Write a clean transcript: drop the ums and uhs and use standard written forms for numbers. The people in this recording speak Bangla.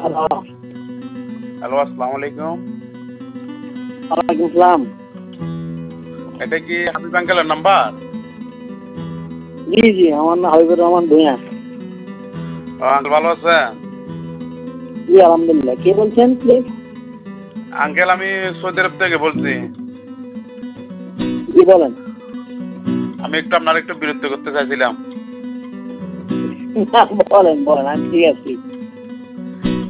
হ্যালো। হ্যালো, আসসালামু আলাইকুম। ওয়ালাইকুম সালাম। এটা কি হাবিব আঙ্কেলের নাম্বার? জি, জি, আমার নাম হাবিবুর রহমান ভূঁইয়া। আঙ্কেল ভালো আছেন? জি, আলহামদুলিল্লাহ। কে বলছেন প্লিজ? আঙ্কেল আমি সৌদি আরব থেকে বলছি। জি বলেন। আমি আপনার একটু বিরক্ত করতে চাইছিলাম। বলেন, বলেন, আমি ঠিক আছি।